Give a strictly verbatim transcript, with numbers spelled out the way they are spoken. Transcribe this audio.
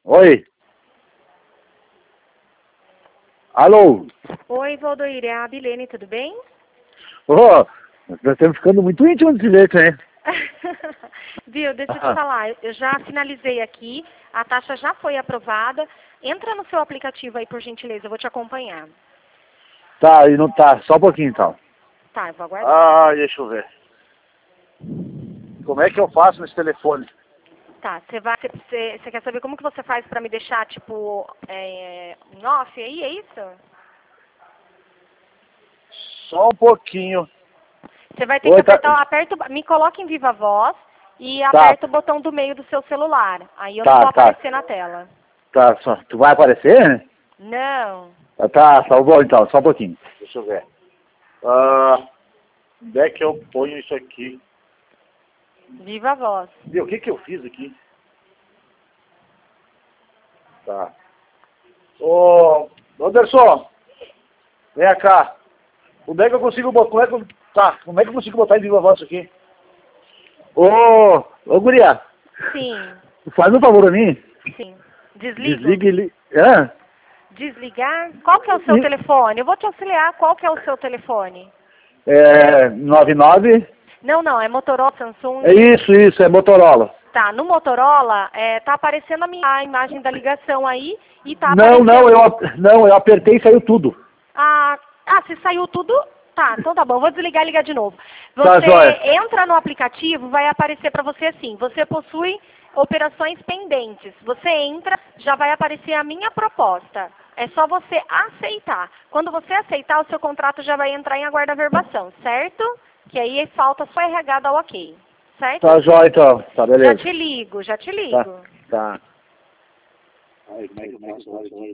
Oi. Alô? Oi, Valdoir, é a Bilene, tudo bem? Ô, nós estamos ficando muito íntimos desse jeito, hein? Viu, deixa eu te Ah, falar, eu já finalizei aqui, a taxa já foi aprovada. Entra no seu aplicativo aí, por gentileza, eu vou te acompanhar. tá, e não tá. Só um pouquinho, então. Tá, eu vou aguardar. Ah, deixa eu ver. Como é que eu faço nesse telefone? Tá, você vai, você você quer saber como que você faz pra me deixar, tipo, é, em off aí, é isso? Só um pouquinho. Você vai ter que Oi, tá. apertar, aperta, o- me coloca em viva voz e Tá, aperta o botão do meio do seu celular. Aí eu não vou tá, tá. aparecer na tela. Tá, só. Tu vai aparecer? Não. Ah, tá, tá bom então, só um pouquinho. Deixa eu ver. Ah, onde é que eu ponho isso aqui? Viva voz. Meu, o que que eu fiz aqui? Tá. Ô, Anderson, vem cá. Como é que eu consigo botar, como é que eu, tá, como é que eu consigo botar em viva voz isso aqui? Ô, ô guria, Sim, faz um favor a mim. sim. Desligo? Desliga ele. Hã? Desligar? Qual que é o seu Sim. telefone? Eu vou te auxiliar. Qual que é o seu telefone? É, nove nove. Não, não, é Motorola, Samsung. É isso, isso, é Motorola. Tá, no Motorola, é, tá aparecendo a, minha, a imagem da ligação aí e tá Não, não, aparecendo... eu, ap- não, eu apertei e saiu tudo. Ah, ah, se saiu tudo? Tá, então tá bom, vou desligar e ligar de novo. Tá, Você joia. entra no aplicativo, vai aparecer para você assim, você possui operações pendentes. Você entra, já vai aparecer a minha proposta. É só você aceitar. Quando você aceitar, o seu contrato já vai entrar em aguarda-verbação, certo? Que aí falta só R H dar o ok, certo? Tá, joia então. Tá, Já beleza. te ligo, já te Tá, ligo. tá.